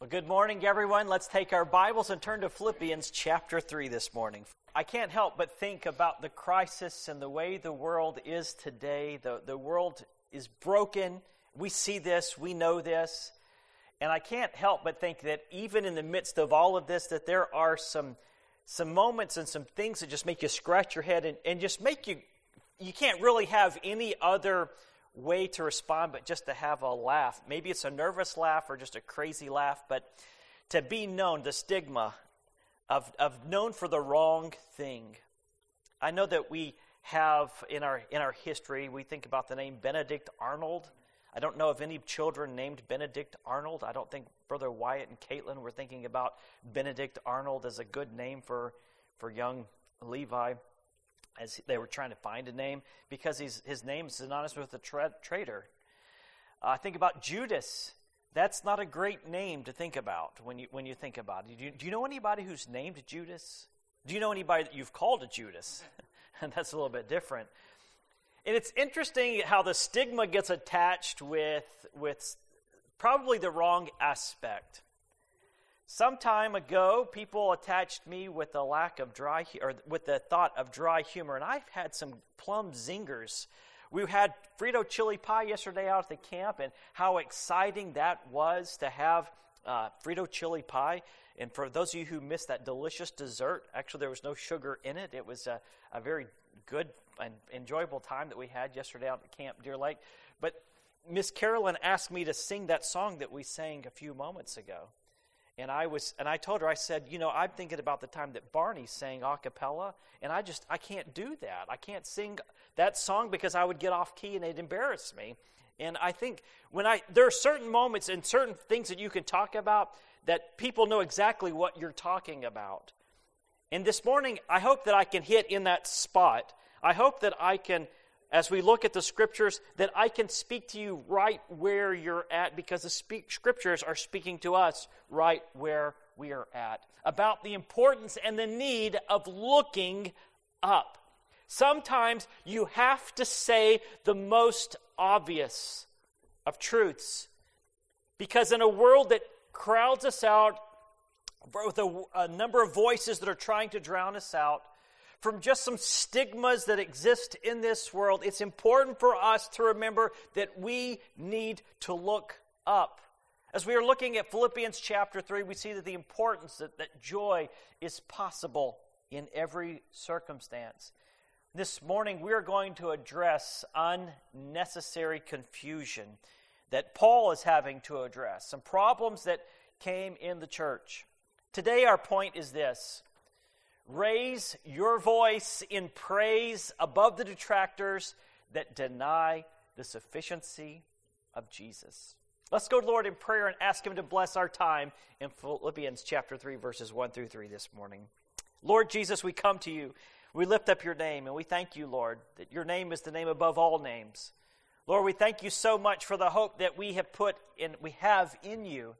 Well, good morning, everyone. Let's take our Bibles and turn to Philippians chapter 3 this morning. I can't help but think about the crisis and the way the world is today. The world is broken. We see this. We know this. And I can't help but think that even in the midst of all of this, that there are some moments and some things that just make you scratch your head and just make you can't really have any other way to respond but just to have a laugh. Maybe it's a nervous laugh or just a crazy laugh, but to be known, the stigma of known for the wrong thing. I know that we have in our history, we think about the name Benedict Arnold. I don't know of any children named Benedict Arnold. I don't think Brother Wyatt and Caitlin were thinking about Benedict Arnold as a good name for young Levi, as they were trying to find a name, because his name is synonymous with a traitor. Think about Judas. That's not a great name to think about when you think about it. Do you know anybody who's named Judas? Do you know anybody that you've called a Judas? And that's a little bit different. And it's interesting how the stigma gets attached with probably the wrong aspect. Some time ago, people attached me with the with the thought of dry humor, and I've had some plum zingers. We had Frito chili pie yesterday out at the camp, and how exciting that was to have Frito chili pie. And for those of you who missed that delicious dessert, actually there was no sugar in it. It was a very good and enjoyable time that we had yesterday out at Camp Deer Lake. But Miss Carolyn asked me to sing that song that we sang a few moments ago. And I told her, I said, I'm thinking about the time that Barney sang a cappella, and I can't do that. I can't sing that song because I would get off key and it'd embarrass me. And I think there are certain moments and certain things that you can talk about that people know exactly what you're talking about. And this morning, I hope that I can hit in that spot. I hope that I can, as we look at the Scriptures, that I can speak to you right where you're at, because the Scriptures are speaking to us right where we are at, about the importance and the need of looking up. Sometimes you have to say the most obvious of truths, because in a world that crowds us out with a number of voices that are trying to drown us out, from just some stigmas that exist in this world, it's important for us to remember that we need to look up. As we are looking at Philippians chapter 3, we see that the importance that joy is possible in every circumstance. This morning, we are going to address unnecessary confusion that Paul is having to address, some problems that came in the church. Today, our point is this: raise your voice in praise above the detractors that deny the sufficiency of Jesus. Let's go to the Lord in prayer and ask Him to bless our time in Philippians chapter 3, verses 1 through 3 this morning. Lord Jesus, we come to you. We lift up your name, and we thank you, Lord, that your name is the name above all names. Lord, we thank you so much for the hope that we have in you.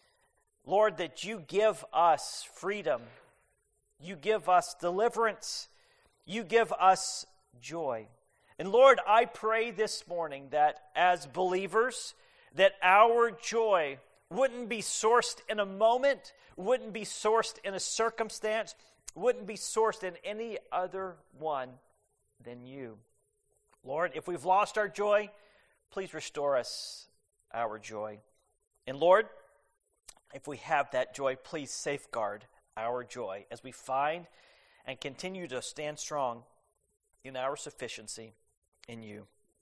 Lord, that you give us freedom. You give us deliverance. You give us joy. And Lord, I pray this morning that as believers, that our joy wouldn't be sourced in a moment, wouldn't be sourced in a circumstance, wouldn't be sourced in any other one than you. Lord, if we've lost our joy, please restore us our joy. And Lord, if we have that joy, please safeguard our joy as we find and continue to stand strong in our sufficiency in you.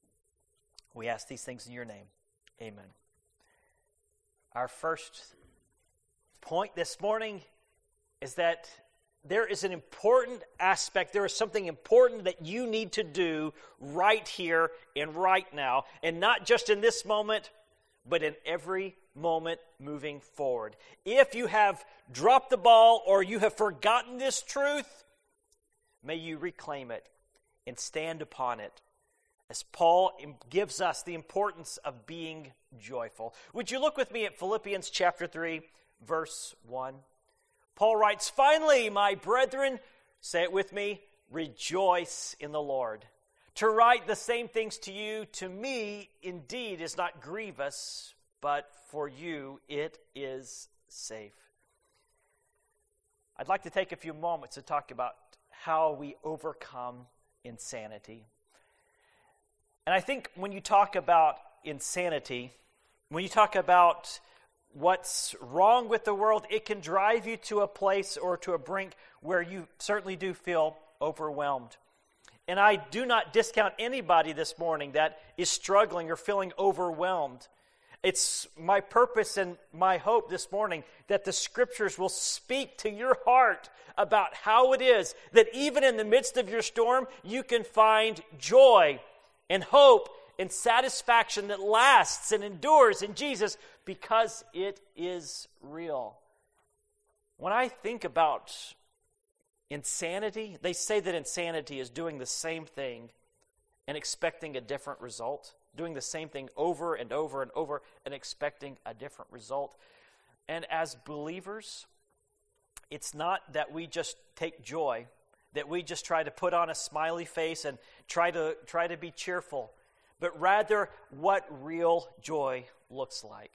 We ask these things in your name. Amen. Our first point this morning is that there is an important aspect, there is something important that you need to do right here and right now, and not just in this moment, but in every moment moving forward. If you have dropped the ball or you have forgotten this truth, may you reclaim it and stand upon it, as Paul gives us the importance of being joyful. Would you look with me at Philippians chapter 3, verse 1? Paul writes, "Finally, my brethren," say it with me, "rejoice in the Lord. To write the same things to you, to me, indeed, is not grievous, but for you it is safe. I'd like to take a few moments to talk about how we overcome insanity. And I think when you talk about insanity, when you talk about what's wrong with the world, it can drive you to a place or to a brink where you certainly do feel overwhelmed. And I do not discount anybody this morning that is struggling or feeling overwhelmed. It's my purpose and my hope this morning that the Scriptures will speak to your heart about how it is that even in the midst of your storm, you can find joy and hope and satisfaction that lasts and endures in Jesus because it is real. When I think about insanity, they say that insanity is doing the same thing and expecting a different result. Doing the same thing over and over and over and expecting a different result. And as believers, it's not that we just take joy, that we just try to put on a smiley face and try to be cheerful, but rather what real joy looks like.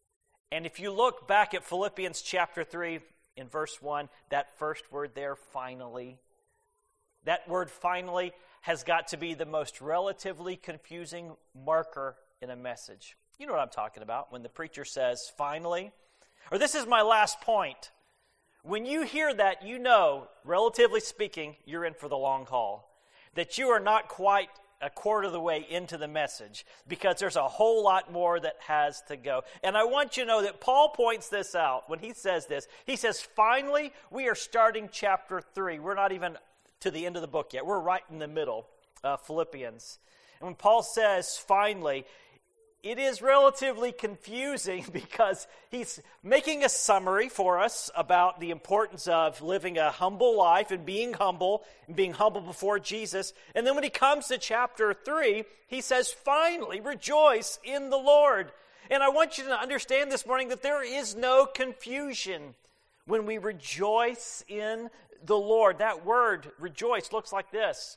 And if you look back at Philippians chapter 3 in verse 1, that first word there, finally, that word finally has got to be the most relatively confusing marker in a message. You know what I'm talking about when the preacher says, finally, or this is my last point. When you hear that, you know, relatively speaking, you're in for the long haul. That you are not quite a quarter of the way into the message because there's a whole lot more that has to go. And I want you to know that Paul points this out when he says this. He says, finally, we are starting chapter 3. We're not even to the end of the book yet. We're right in the middle, Philippians. And when Paul says, finally, it is relatively confusing because he's making a summary for us about the importance of living a humble life and being humble before Jesus. And then when he comes to chapter 3, he says, finally, rejoice in the Lord. And I want you to understand this morning that there is no confusion when we rejoice in the Lord. That word, rejoice, looks like this: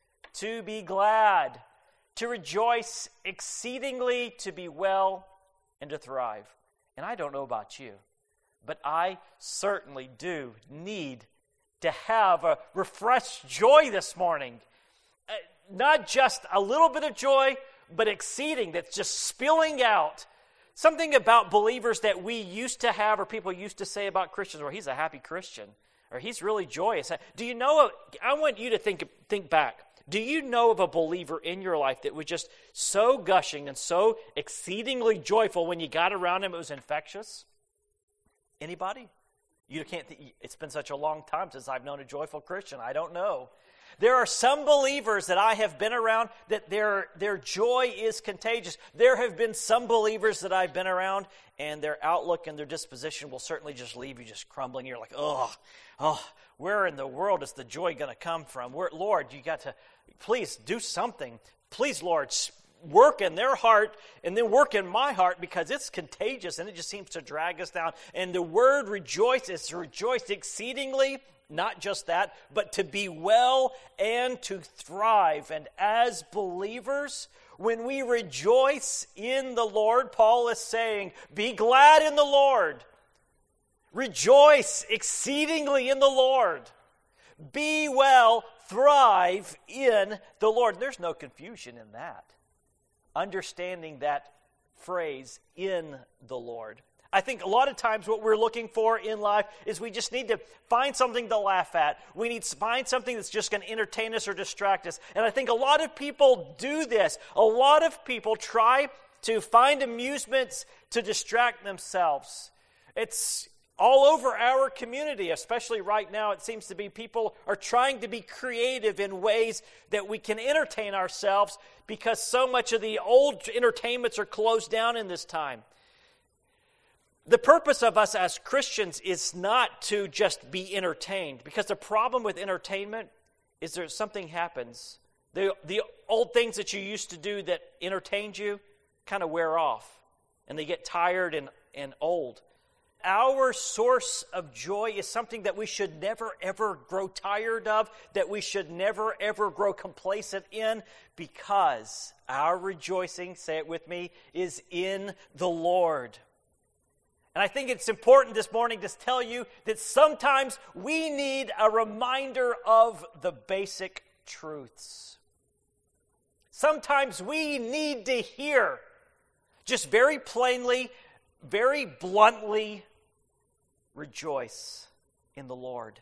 to be glad, to rejoice exceedingly, to be well, and to thrive. And I don't know about you, but I certainly do need to have a refreshed joy this morning. Not just a little bit of joy, but exceeding, that's just spilling out. Something about believers that we used to have, or people used to say about Christians, or he's a happy Christian, or he's really joyous. Do you know, I want you to think back. Do you know of a believer in your life that was just so gushing and so exceedingly joyful when you got around him it was infectious? Anybody? You can't think, it's been such a long time since I've known a joyful Christian. I don't know. There are some believers that I have been around that their joy is contagious. There have been some believers that I've been around and their outlook and their disposition will certainly just leave you just crumbling. You're like, oh, where in the world is the joy going to come from? Lord, you got to, please do something. Please, Lord, work in their heart and then work in my heart because it's contagious and it just seems to drag us down. And the word rejoice is to rejoice exceedingly. Not just that, but to be well and to thrive. And as believers, when we rejoice in the Lord, Paul is saying, be glad in the Lord. Rejoice exceedingly in the Lord. Be well, thrive in the Lord. There's no confusion in that. Understanding that phrase, in the Lord. I think a lot of times what we're looking for in life is we just need to find something to laugh at. We need to find something that's just going to entertain us or distract us. And I think a lot of people do this. A lot of people try to find amusements to distract themselves. It's all over our community, especially right now. It seems to be people are trying to be creative in ways that we can entertain ourselves because so much of the old entertainments are closed down in this time. The purpose of us as Christians is not to just be entertained, because the problem with entertainment is that something happens. The old things that you used to do that entertained you kind of wear off, and they get tired and old. Our source of joy is something that we should never, ever grow tired of, that we should never, ever grow complacent in, because our rejoicing, say it with me, is in the Lord. And I think it's important this morning to tell you that sometimes we need a reminder of the basic truths. Sometimes we need to hear, just very plainly, very bluntly, rejoice in the Lord.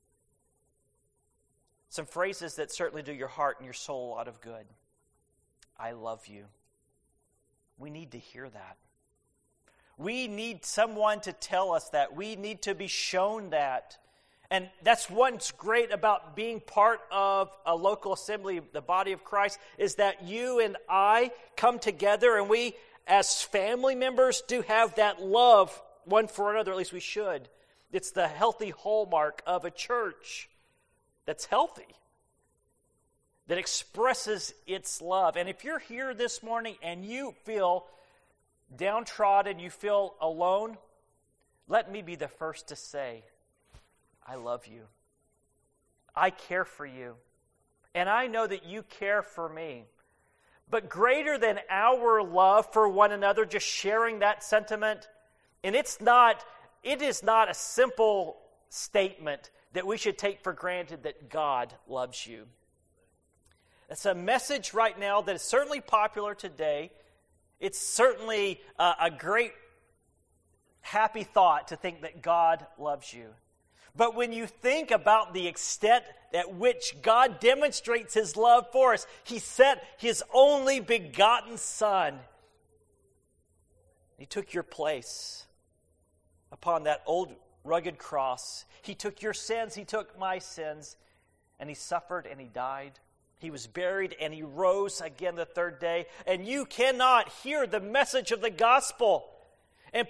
Some phrases that certainly do your heart and your soul a lot of good. I love you. We need to hear that. We need someone to tell us that. We need to be shown that. And that's what's great about being part of a local assembly, the body of Christ, is that you and I come together and we, as family members, do have that love one for another. At least we should. It's the healthy hallmark of a church that's healthy, that expresses its love. And if you're here this morning and you feel downtrodden, you feel alone, let me be the first to say, I love you. I care for you. And I know that you care for me. But greater than our love for one another, just sharing that sentiment, and it is not a simple statement that we should take for granted that God loves you. It's a message right now that is certainly popular today. It's certainly a great, happy thought to think that God loves you. But when you think about the extent at which God demonstrates His love for us, He sent His only begotten Son. He took your place upon that old rugged cross. He took your sins, He took my sins, and He suffered and He died. He was buried and He rose again the third day. And you cannot hear the message of the gospel and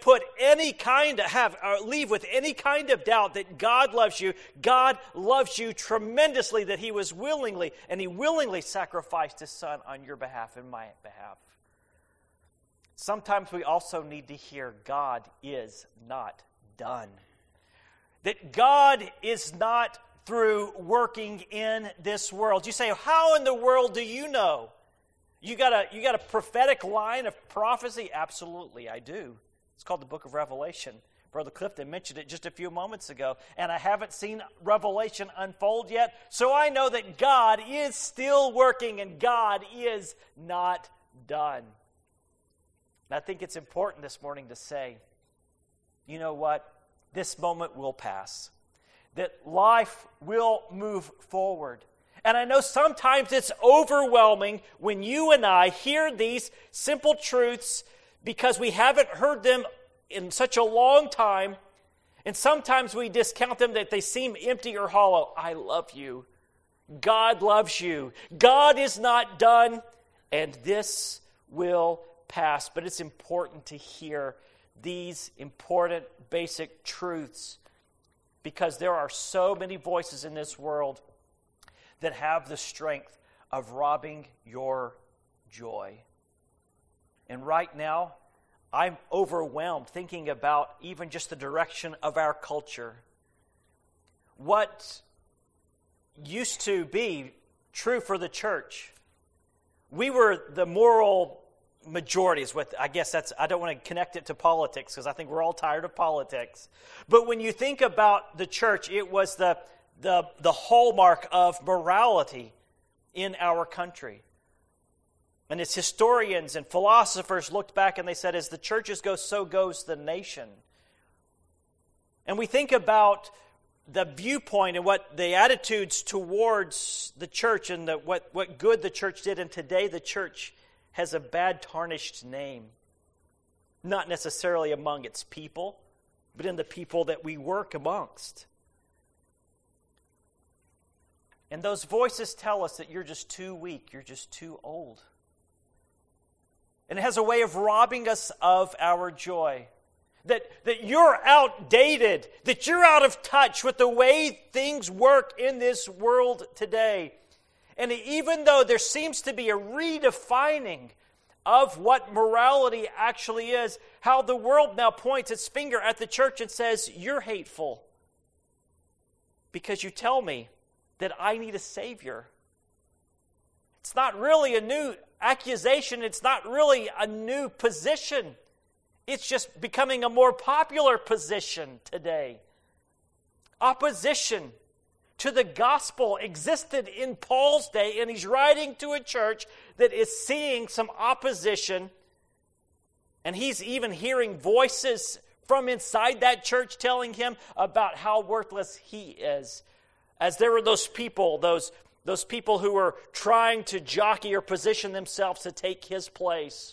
leave with any kind of doubt that God loves you. God loves you tremendously, that He willingly sacrificed His Son on your behalf and my behalf. Sometimes we also need to hear God is not done. That God is not through working in this world. You say, how in the world do you know? You got a prophetic line of prophecy? Absolutely, I do. It's called the Book of Revelation. Brother Clifton mentioned it just a few moments ago, and I haven't seen Revelation unfold yet, so I know that God is still working and God is not done. And I think it's important this morning to say, you know what? This moment will pass. That life will move forward. And I know sometimes it's overwhelming when you and I hear these simple truths because we haven't heard them in such a long time, and sometimes we discount them that they seem empty or hollow. I love you. God loves you. God is not done, and this will pass. But it's important to hear these important basic truths because there are so many voices in this world that have the strength of robbing your joy. And right now, I'm overwhelmed thinking about even just the direction of our culture. What used to be true for the church, we were the moral majorities. I don't want to connect it to politics because I think we're all tired of politics. But when you think about the church, it was the hallmark of morality in our country. And as historians and philosophers looked back and they said, as the churches go, so goes the nation. And we think about the viewpoint and what the attitudes towards the church and what good the church did. And today the church has a bad, tarnished name. Not necessarily among its people, but in the people that we work amongst. And those voices tell us that you're just too weak, you're just too old. And it has a way of robbing us of our joy. That you're outdated, that you're out of touch with the way things work in this world today. And even though there seems to be a redefining of what morality actually is, how the world now points its finger at the church and says, you're hateful because you tell me that I need a Savior. It's not really a new accusation. It's not really a new position. It's just becoming a more popular position today. Opposition to the gospel existed in Paul's day, and he's writing to a church that is seeing some opposition, and he's even hearing voices from inside that church telling him about how worthless he is. As there were those people who were trying to jockey or position themselves to take his place.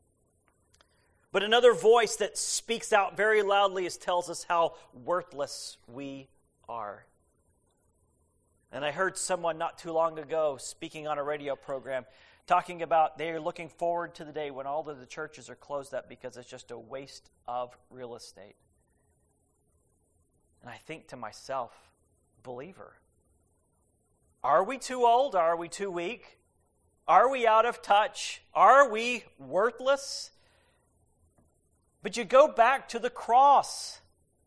But another voice that speaks out very loudly tells us how worthless we are. And I heard someone not too long ago speaking on a radio program talking about they're looking forward to the day when all of the churches are closed up because it's just a waste of real estate. And I think to myself, believer, are we too old? Are we too weak? Are we out of touch? Are we worthless? But you go back to the cross.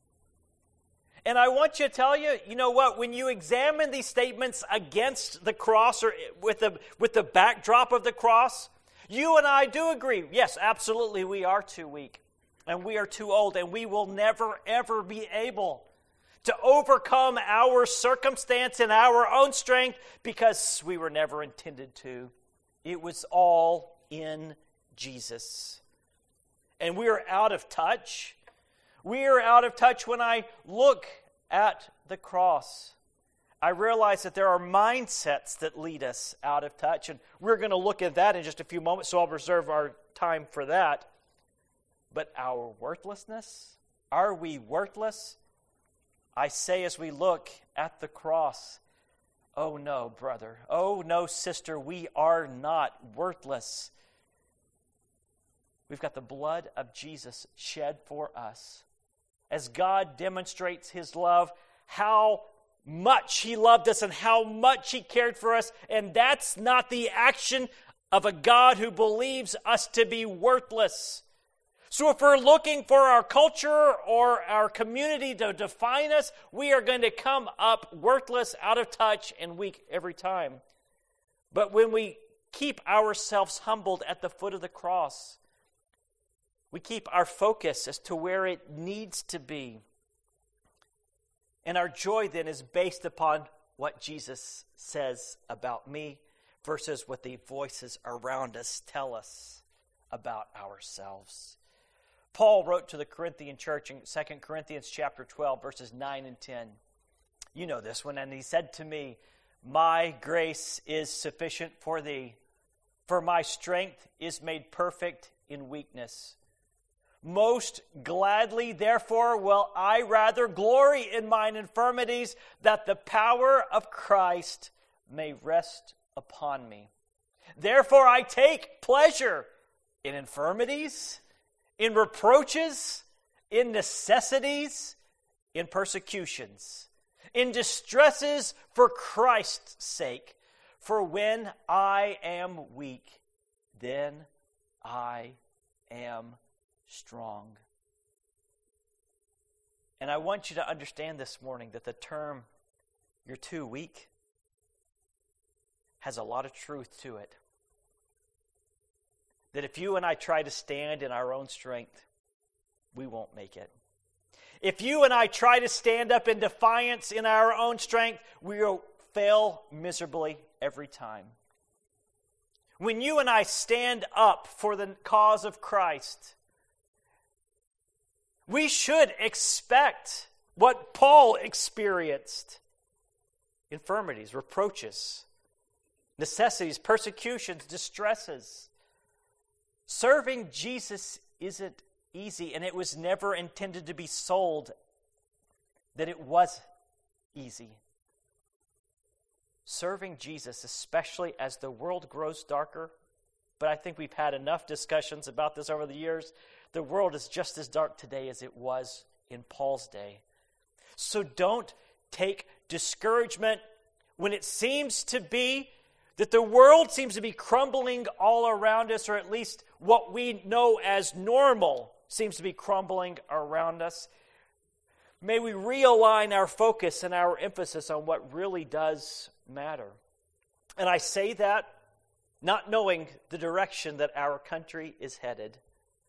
And I want to tell you, you know what, when you examine these statements against the cross or with the backdrop of the cross, you and I do agree, yes, absolutely, we are too weak and we are too old and we will never, ever be able to overcome our circumstance in our own strength because we were never intended to. It was all in Jesus. And we are out of touch. We are out of touch when I look at the cross. I realize that there are mindsets that lead us out of touch, and we're going to look at that in just a few moments, so I'll reserve our time for that. But our worthlessness, are we worthless? I say as we look at the cross, oh no, brother, oh no, sister, we are not worthless. We've got the blood of Jesus shed for us. As God demonstrates His love, how much He loved us and how much He cared for us. And that's not the action of a God who believes us to be worthless. So if we're looking for our culture or our community to define us, we are going to come up worthless, out of touch, and weak every time. But when we keep ourselves humbled at the foot of the cross, we keep our focus as to where it needs to be. And our joy then is based upon what Jesus says about me versus what the voices around us tell us about ourselves. Paul wrote to the Corinthian church in 2 Corinthians chapter 12, verses 9 and 10. You know this one. And he said to me, "My grace is sufficient for thee, for my strength is made perfect in weakness. Most gladly, therefore, will I rather glory in mine infirmities, that the power of Christ may rest upon me. Therefore, I take pleasure in infirmities, in reproaches, in necessities, in persecutions, in distresses for Christ's sake. For when I am weak, then I am strong." And I want you to understand this morning that the term, "you're too weak," has a lot of truth to it. That if you and I try to stand in our own strength, we won't make it. If you and I try to stand up in defiance in our own strength, we will fail miserably every time. When you and I stand up for the cause of Christ, we should expect what Paul experienced: infirmities, reproaches, necessities, persecutions, distresses. Serving Jesus isn't easy, and it was never intended to be sold that it was easy. Serving Jesus, especially as the world grows darker, but I think we've had enough discussions about this over the years. The world is just as dark today as it was in Paul's day. So don't take discouragement when it seems to be that the world seems to be crumbling all around us, or at least what we know as normal seems to be crumbling around us. May we realign our focus and our emphasis on what really does matter. And I say that not knowing the direction that our country is headed.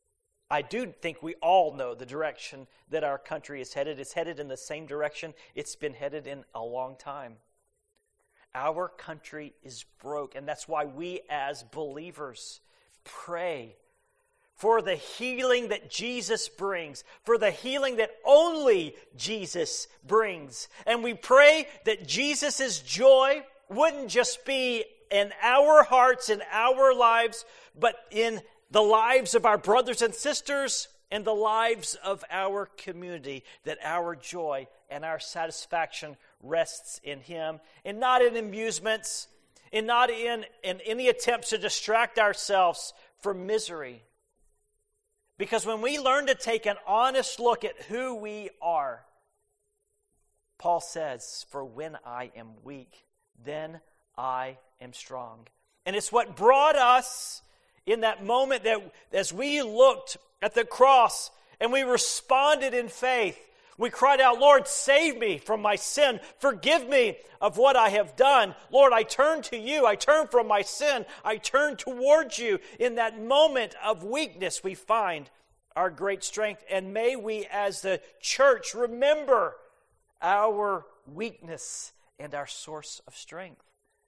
I do think we all know the direction that our country is headed. It's headed in the same direction it's been headed in a long time. Our country is broke, and that's why we as believers pray for the healing that Jesus brings, for the healing that only Jesus brings. And we pray that Jesus' joy wouldn't just be in our hearts, in our lives, but in the lives of our brothers and sisters and the lives of our community, that our joy and our satisfaction rests in Him and not in amusements and not in any attempts to distract ourselves from misery. Because when we learn to take an honest look at who we are, Paul says, "For when I am weak, then I am strong." And it's what brought us in that moment that as we looked at the cross and we responded in faith, we cried out, "Lord, save me from my sin. Forgive me of what I have done. Lord, I turn to you. I turn from my sin. I turn towards you." In that moment of weakness, we find our great strength. And may we as the church remember our weakness and our source of strength.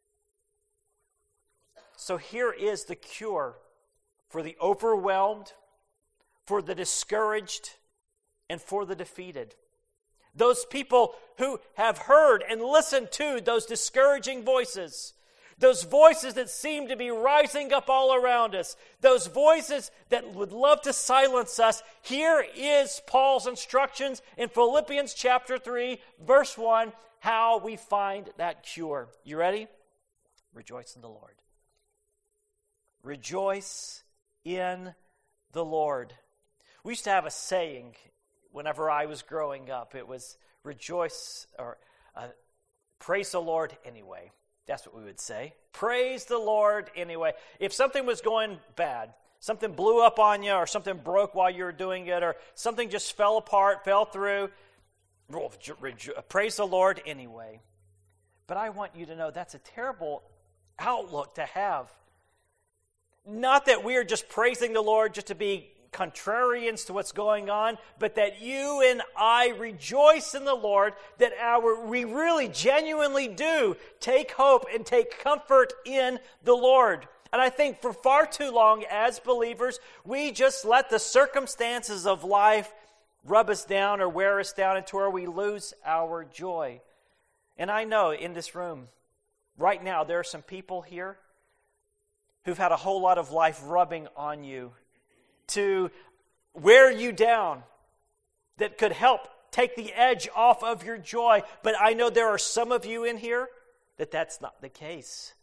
So here is the cure for the overwhelmed, for the discouraged, and for the defeated. Those people who have heard and listened to those discouraging voices, those voices that seem to be rising up all around us, those voices that would love to silence us, here is Paul's instructions in Philippians chapter 3, verse 1, how we find that cure. You ready? Rejoice in the Lord. Rejoice in the Lord. We used to have a saying whenever I was growing up. It was rejoice or praise the Lord anyway. That's what we would say. Praise the Lord anyway. If something was going bad, something blew up on you or something broke while you were doing it or something just fell apart, fell through, praise the Lord anyway. But I want you to know that's a terrible outlook to have. Not that we are just praising the Lord just to be contrarians to what's going on, but that you and I rejoice in the Lord, that we really genuinely do take hope and take comfort in the Lord. And I think for far too long as believers, we just let the circumstances of life rub us down or wear us down into where we lose our joy. And I know in this room right now there are some people here who've had a whole lot of life rubbing on you to wear you down that could help take the edge off of your joy. But I know there are some of you in here that that's not the case.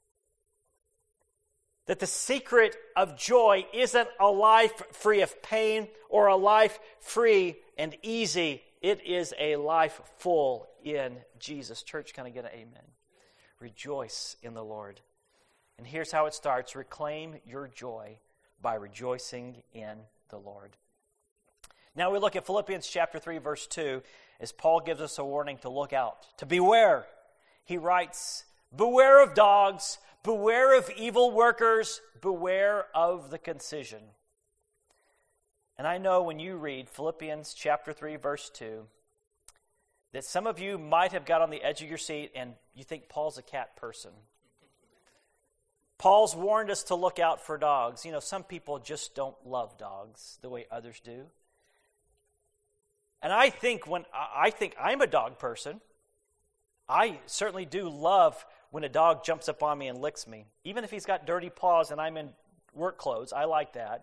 That the secret of joy isn't a life free of pain or a life free and easy. It is a life full in Jesus. Church, can I get an amen? Rejoice in the Lord. And here's how it starts. Reclaim your joy by rejoicing in the Lord. Now we look at Philippians chapter 3, verse 2, as Paul gives us a warning to look out, to beware. He writes, "Beware of dogs, beware of evil workers, beware of the concision." And I know when you read Philippians chapter 3, verse 2, that some of you might have got on the edge of your seat and you think Paul's a cat person. Paul's warned us to look out for dogs. You know, some people just don't love dogs the way others do. And I think I'm a dog person, I certainly do love when a dog jumps up on me and licks me. Even if he's got dirty paws and I'm in work clothes, I like that.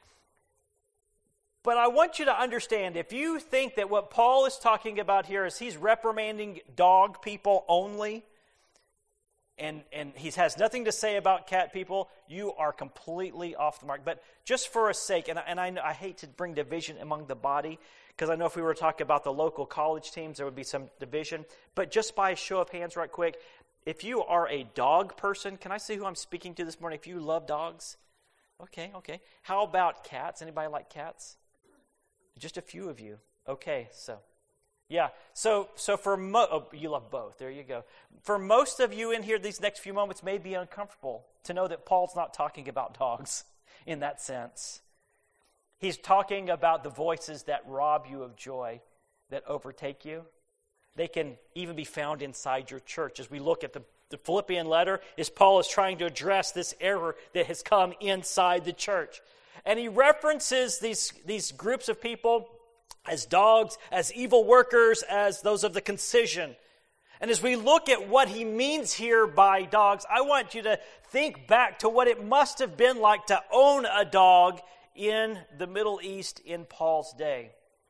But I want you to understand, if you think that what Paul is talking about here is he's reprimanding dog people only, and he has nothing to say about cat people, you are completely off the mark. But just for a sake, and I hate to bring division among the body, because I know if we were talking about the local college teams, there would be some division. But just by a show of hands right quick, if you are a dog person, can I see who I'm speaking to this morning? If you love dogs, okay. How about cats? Anybody like cats? Just a few of you. Okay, so... yeah, so for you love both. There you go. For most of you in here, these next few moments may be uncomfortable to know that Paul's not talking about dogs in that sense. He's talking about the voices that rob you of joy, that overtake you. They can even be found inside your church. As we look at the Philippian letter, as Paul is trying to address this error that has come inside the church. And he references these groups of people as dogs, as evil workers, as those of the concision. And as we look at what he means here by dogs, I want you to think back to what it must have been like to own a dog in the Middle East in Paul's day.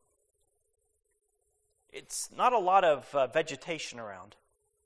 It's not a lot of vegetation around.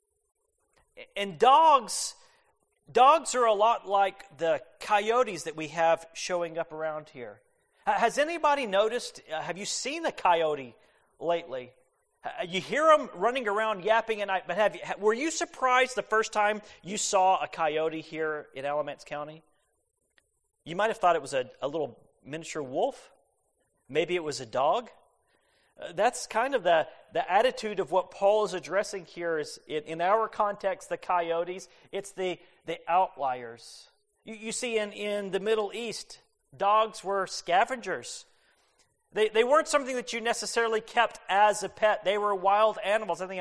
And dogs are a lot like the coyotes that we have showing up around here. Has anybody noticed, have you seen a coyote lately? You hear them running around yapping at night, but were you surprised the first time you saw a coyote here in Alamance County? You might have thought it was a little miniature wolf. Maybe it was a dog. That's kind of the attitude of what Paul is addressing here. Is in our context, the coyotes, it's the outliers. You see, in the Middle East, dogs were scavengers. They weren't something that you necessarily kept as a pet. They were wild animals. I think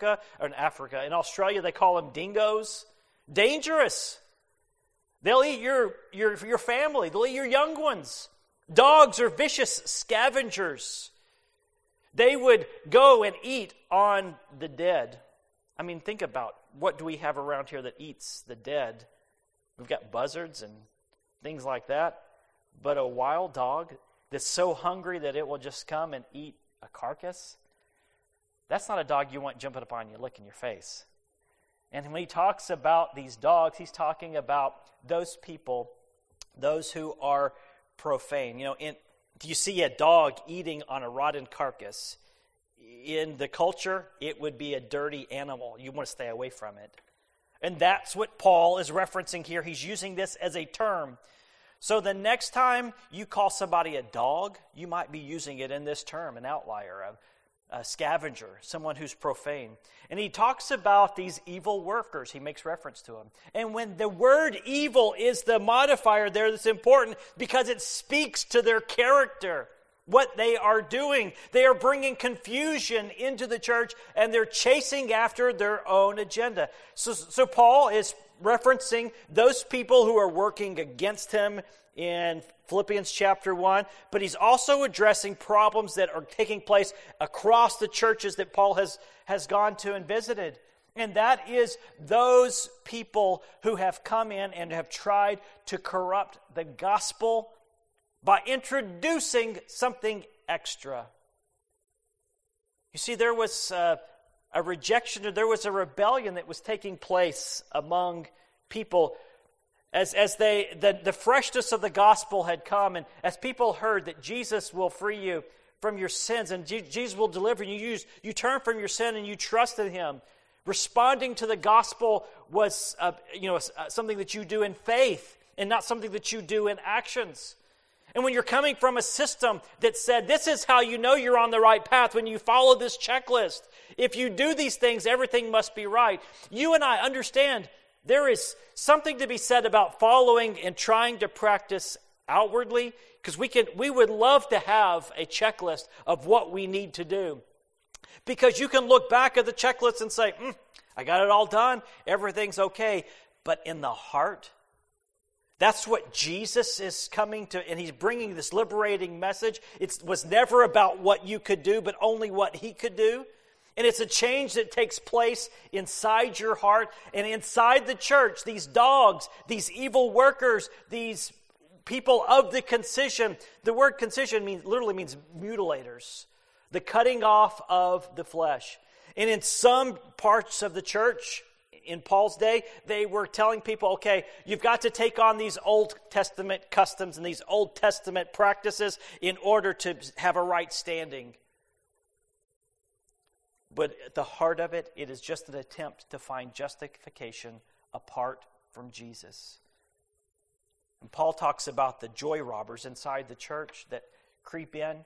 in Australia, they call them dingoes. Dangerous. They'll eat your family. They'll eat your young ones. Dogs are vicious scavengers. They would go and eat on the dead. I mean, think about, what do we have around here that eats the dead? We've got buzzards and things like that. But a wild dog that's so hungry that it will just come and eat a carcass, that's not a dog you want jumping up on you, licking your face. And when he talks about these dogs, he's talking about those people, those who are profane. Do you see a dog eating on a rotten carcass? In the culture, it would be a dirty animal. You want to stay away from it. And that's what Paul is referencing here. He's using this as a term. So the next time you call somebody a dog, you might be using it in this term, an outlier, a scavenger, someone who's profane. And he talks about these evil workers. He makes reference to them. And when the word evil is the modifier there, that's important because it speaks to their character, what they are doing. They are bringing confusion into the church, and they're chasing after their own agenda. So Paul is referencing those people who are working against him in Philippians chapter 1, but he's also addressing problems that are taking place across the churches that Paul has gone to and visited. And that is those people who have come in and have tried to corrupt the gospel by introducing something extra. You see, there was a rejection, or there was a rebellion that was taking place among people as the freshness of the gospel had come, and as people heard that Jesus will free you from your sins and Jesus will deliver you. You turn from your sin and you trust in Him. Responding to the gospel was something that you do in faith and not something that you do in actions. And when you're coming from a system that said, this is how you know you're on the right path, when you follow this checklist. If you do these things, everything must be right. You and I understand there is something to be said about following and trying to practice outwardly, because we would love to have a checklist of what we need to do. Because you can look back at the checklist and say, I got it all done, everything's okay. But in the heart, that's what Jesus is coming to, and He's bringing this liberating message. It was never about what you could do, but only what He could do. And it's a change that takes place inside your heart and inside the church. These dogs, these evil workers, these people of the concision. The word concision literally means mutilators, the cutting off of the flesh. And in some parts of the church, in Paul's day, they were telling people, okay, you've got to take on these Old Testament customs and these Old Testament practices in order to have a right standing. But at the heart of it, it is just an attempt to find justification apart from Jesus. And Paul talks about the joy robbers inside the church that creep in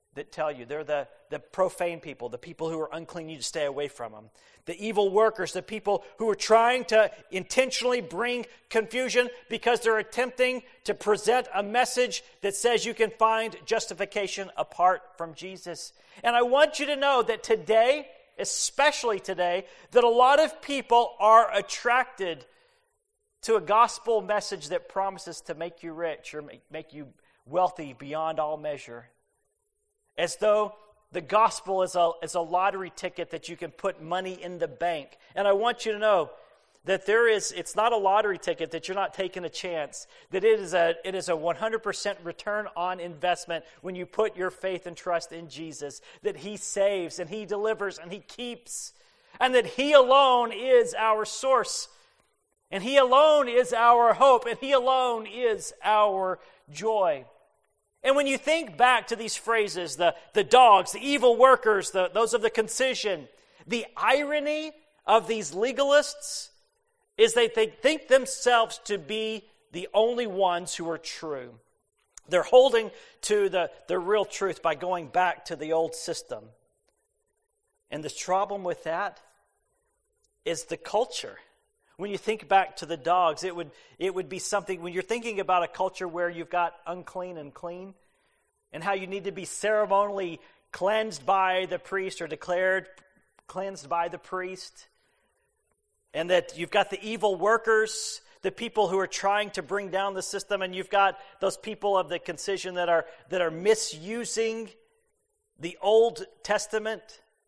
that tell you. They're the profane people, the people who are unclean, you need to stay away from them. The evil workers, the people who are trying to intentionally bring confusion because they're attempting to present a message that says you can find justification apart from Jesus. And I want you to know that today, especially today, that a lot of people are attracted to a gospel message that promises to make you rich or make you wealthy beyond all measure. As though the gospel is a lottery ticket that you can put money in the bank. And I want you to know that it's not a lottery ticket, that you're not taking a chance, that it is a 100% return on investment when you put your faith and trust in Jesus, that He saves and He delivers and He keeps, and that He alone is our source, and He alone is our hope, and He alone is our joy. And when you think back to these phrases, the dogs, the evil workers, those of the concision, the irony of these legalists is they think themselves to be the only ones who are true. They're holding to the real truth by going back to the old system. And the problem with that is the culture. When you think back to the dogs, it would be something, when you're thinking about a culture where you've got unclean and clean, and how you need to be ceremonially cleansed by the priest or declared cleansed by the priest, and that you've got the evil workers, the people who are trying to bring down the system, and you've got those people of the concision that are misusing the Old Testament.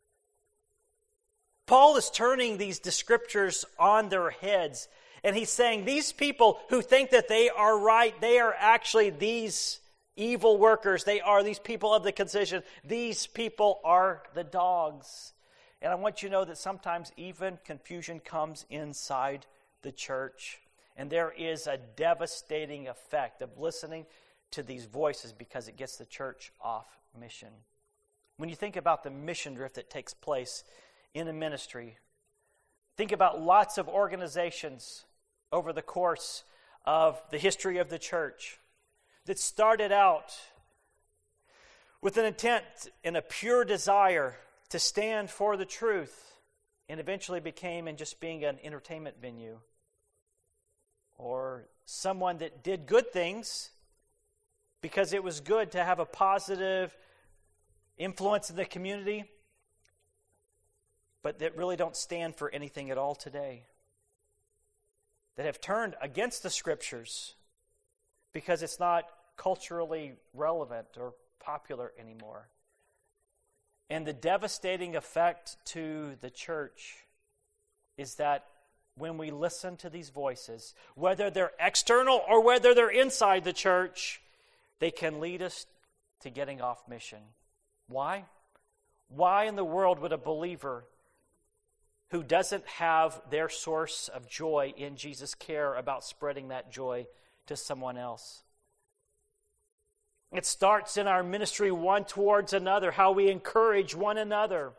Paul is turning these scriptures on their heads, and he's saying these people who think that they are right, they are actually these evil workers. They are these people of the concision. These people are the dogs. And I want you to know that sometimes even confusion comes inside the church, and there is a devastating effect of listening to these voices because it gets the church off mission. When you think about the mission drift that takes place in a ministry, think about lots of organizations over the course of the history of the church that started out with an intent and a pure desire to stand for the truth, and eventually became in just being an entertainment venue, or someone that did good things because it was good to have a positive influence in the community, but that really don't stand for anything at all today, that have turned against the Scriptures because it's not culturally relevant or popular anymore. And the devastating effect to the church is that when we listen to these voices, whether they're external or whether they're inside the church, they can lead us to getting off mission. Why? Why in the world would a believer who doesn't have their source of joy in Jesus care about spreading that joy to someone else? It starts in our ministry one towards another, how we encourage one another.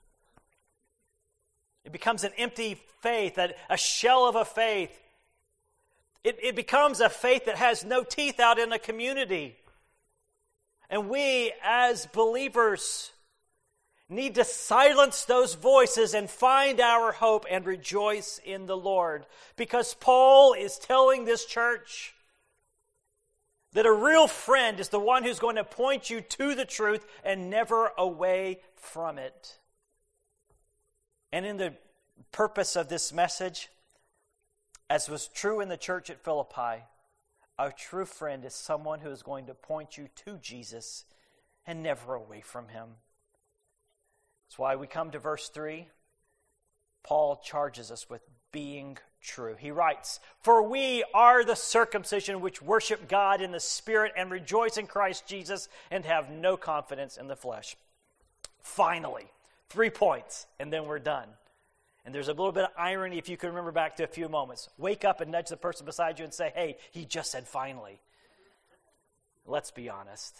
It becomes an empty faith, a shell of a faith. It becomes a faith that has no teeth out in a community. And we, as believers, need to silence those voices and find our hope and rejoice in the Lord. Because Paul is telling this church that a real friend is the one who's going to point you to the truth and never away from it. And in the purpose of this message, as was true in the church at Philippi, a true friend is someone who is going to point you to Jesus and never away from Him. That's why we come to verse 3. Paul charges us with being true. He writes, "For we are the circumcision which worship God in the Spirit and rejoice in Christ Jesus and have no confidence in the flesh." Finally, 3 points, and then we're done. And there's a little bit of irony if you can remember back to a few moments. Wake up and nudge the person beside you and say, "Hey, he just said finally." Let's be honest.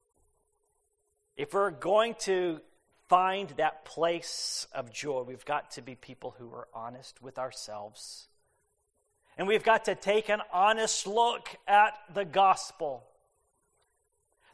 If we're going to find that place of joy, we've got to be people who are honest with ourselves. And we've got to take an honest look at the gospel.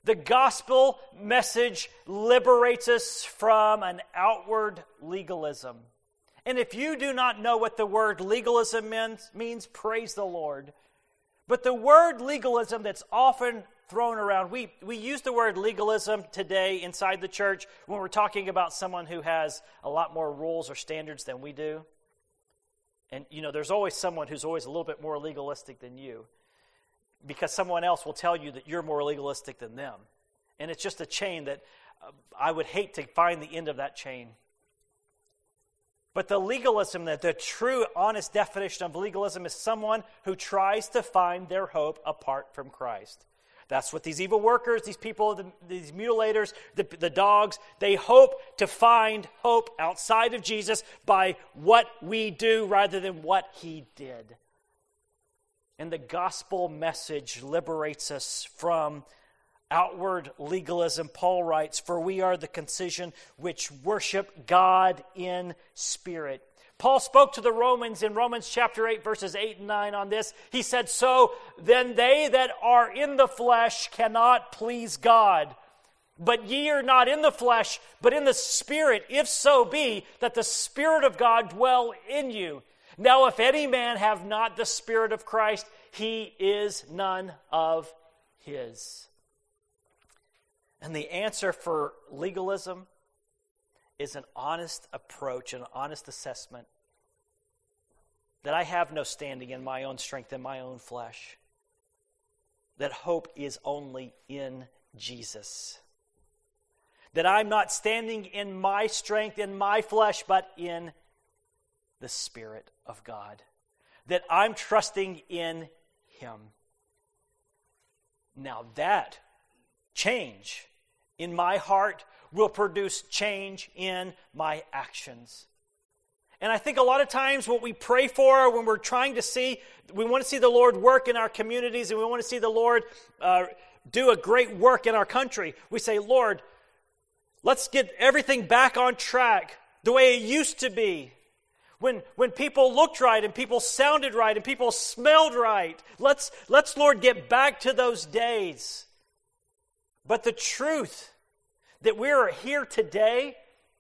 The gospel message liberates us from an outward legalism. And if you do not know what the word legalism means, praise the Lord. But the word legalism that's often thrown around, we use the word legalism today inside the church when we're talking about someone who has a lot more rules or standards than we do. And, there's always someone who's always a little bit more legalistic than you, because someone else will tell you that you're more legalistic than them. And it's just a chain that I would hate to find the end of that chain. But the legalism, the true, honest definition of legalism is someone who tries to find their hope apart from Christ. That's what these evil workers, these people, these mutilators, the dogs, they hope to find hope outside of Jesus by what we do rather than what he did. And the gospel message liberates us from outward legalism. Paul writes, "For we are the concision which worship God in spirit." Paul spoke to the Romans in Romans chapter 8, verses 8 and 9 on this. He said, "So then they that are in the flesh cannot please God. But ye are not in the flesh, but in the Spirit, if so be that the Spirit of God dwell in you. Now if any man have not the Spirit of Christ, he is none of his." And the answer for legalism is an honest approach, an honest assessment that I have no standing in my own strength, in my own flesh. That hope is only in Jesus. That I'm not standing in my strength, in my flesh, but in the Spirit of God. That I'm trusting in him. Now that change in my heart will produce change in my actions. And I think a lot of times what we pray for when we're trying to see, we want to see the Lord work in our communities and we want to see the Lord do a great work in our country. We say, "Lord, let's get everything back on track the way it used to be. When people looked right and people sounded right and people smelled right. Let's Lord, get back to those days." But the truth that we are here today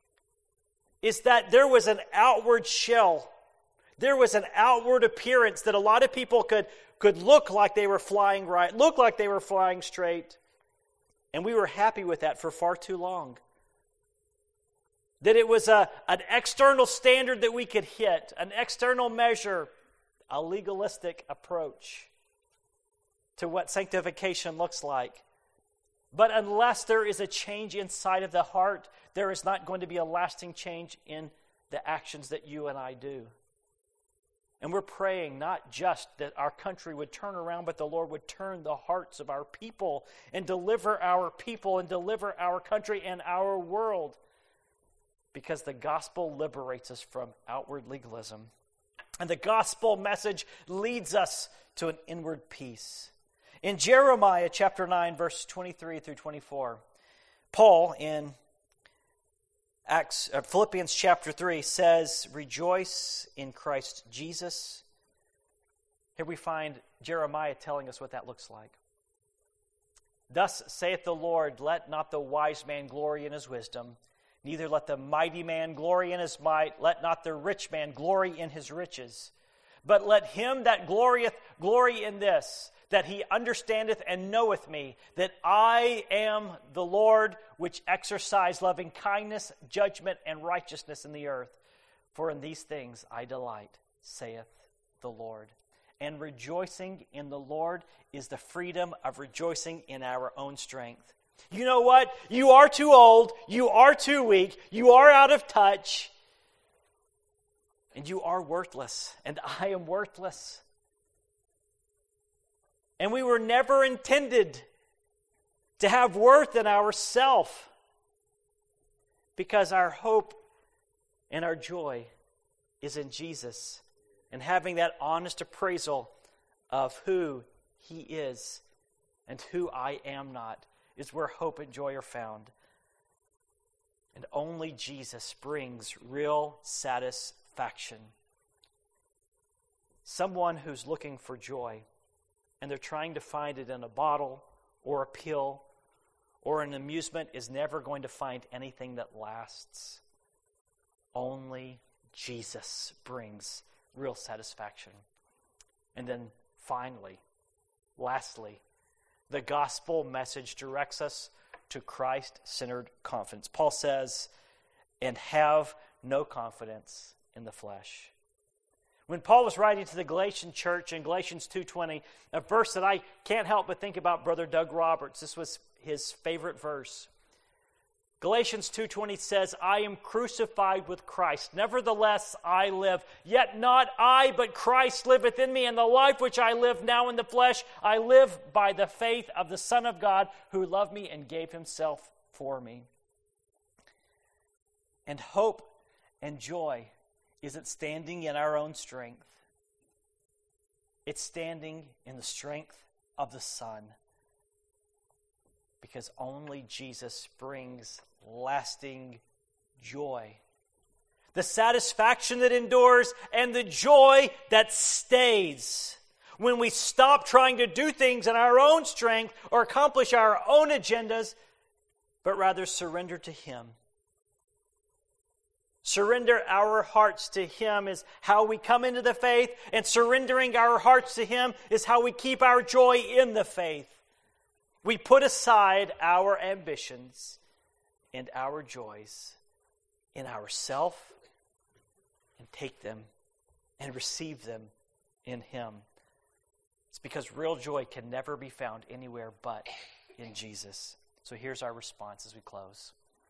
is that there was an outward shell. There was an outward appearance that a lot of people could look like they were flying right, look like they were flying straight. And we were happy with that for far too long. That it was an external standard that we could hit, an external measure, a legalistic approach to what sanctification looks like. But unless there is a change inside of the heart, there is not going to be a lasting change in the actions that you and I do. And we're praying not just that our country would turn around, but the Lord would turn the hearts of our people and deliver our people and deliver our country and our world. Because the gospel liberates us from outward legalism. And the gospel message leads us to an inward peace. In Jeremiah chapter 9, verse 23 through 24, Paul in Philippians chapter 3 says, "Rejoice in Christ Jesus." Here we find Jeremiah telling us what that looks like. "Thus saith the Lord, let not the wise man glory in his wisdom, neither let the mighty man glory in his might, let not the rich man glory in his riches. But let him that glorieth glory in this, that he understandeth and knoweth me, that I am the Lord, which exercise loving kindness, judgment, and righteousness in the earth. For in these things I delight, saith the Lord." And rejoicing in the Lord is the freedom of rejoicing in our own strength. You know what? You are too old, you are too weak, you are out of touch, and you are worthless, and I am worthless. And we were never intended to have worth in ourself, because our hope and our joy is in Jesus, and having that honest appraisal of who he is and who I am not is where hope and joy are found. And only Jesus brings real satisfaction. Someone who's looking for joy, and they're trying to find it in a bottle or a pill or an amusement is never going to find anything that lasts. Only Jesus brings real satisfaction. And then finally, lastly, the gospel message directs us to Christ-centered confidence. Paul says, and have no confidence in the flesh. When Paul was writing to the Galatian church in Galatians 2:20, a verse that I can't help but think about Brother Doug Roberts. This was his favorite verse. Galatians 2:20 says, I am crucified with Christ. Nevertheless, I live. Yet not I, but Christ liveth in me. And the life which I live now in the flesh, I live by the faith of the Son of God, who loved me and gave himself for me. And hope and joy isn't standing in our own strength. It's standing in the strength of the Son. Because only Jesus brings lasting joy. The satisfaction that endures and the joy that stays. When we stop trying to do things in our own strength or accomplish our own agendas, but rather surrender to Him. Surrender our hearts to Him is how we come into the faith, and surrendering our hearts to Him is how we keep our joy in the faith. We put aside our ambitions and our joys in ourself and take them and receive them in Him. It's because real joy can never be found anywhere but in Jesus. So here's our response as we close.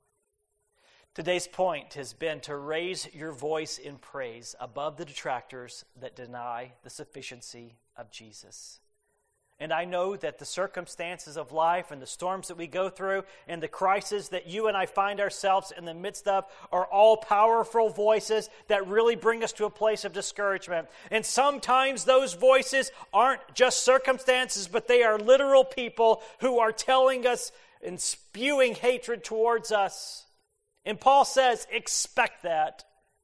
Today's point has been to raise your voice in praise above the detractors that deny the sufficiency of Jesus. And I know that the circumstances of life and the storms that we go through and the crises that you and I find ourselves in the midst of are all powerful voices that really bring us to a place of discouragement. And sometimes those voices aren't just circumstances, but they are literal people who are telling us and spewing hatred towards us. And Paul says, expect that.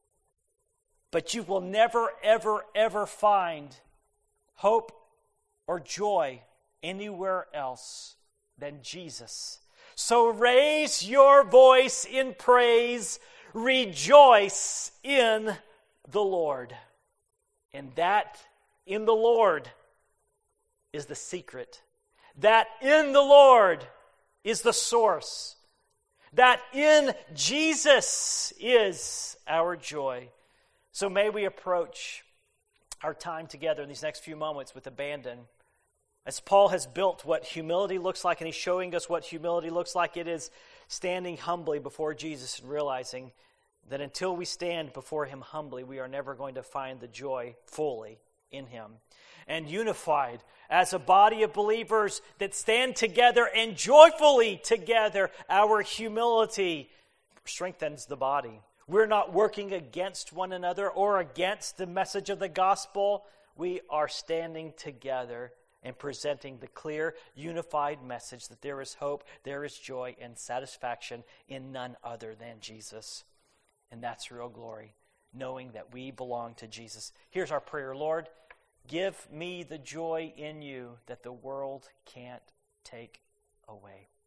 But you will never, ever, ever find hope or joy anywhere else than Jesus. So raise your voice in praise. Rejoice in the Lord. And that in the Lord is the secret. That in the Lord is the source. That in Jesus is our joy. So may we approach our time together in these next few moments with abandon. As Paul has built what humility looks like, and he's showing us what humility looks like, it is standing humbly before Jesus and realizing that until we stand before Him humbly, we are never going to find the joy fully in Him. And unified as a body of believers that stand together and joyfully together, our humility strengthens the body. We're not working against one another or against the message of the gospel. We are standing together and presenting the clear, unified message that there is hope, there is joy, and satisfaction in none other than Jesus. And that's real glory, knowing that we belong to Jesus. Here's our prayer. Lord, give me the joy in you that the world can't take away.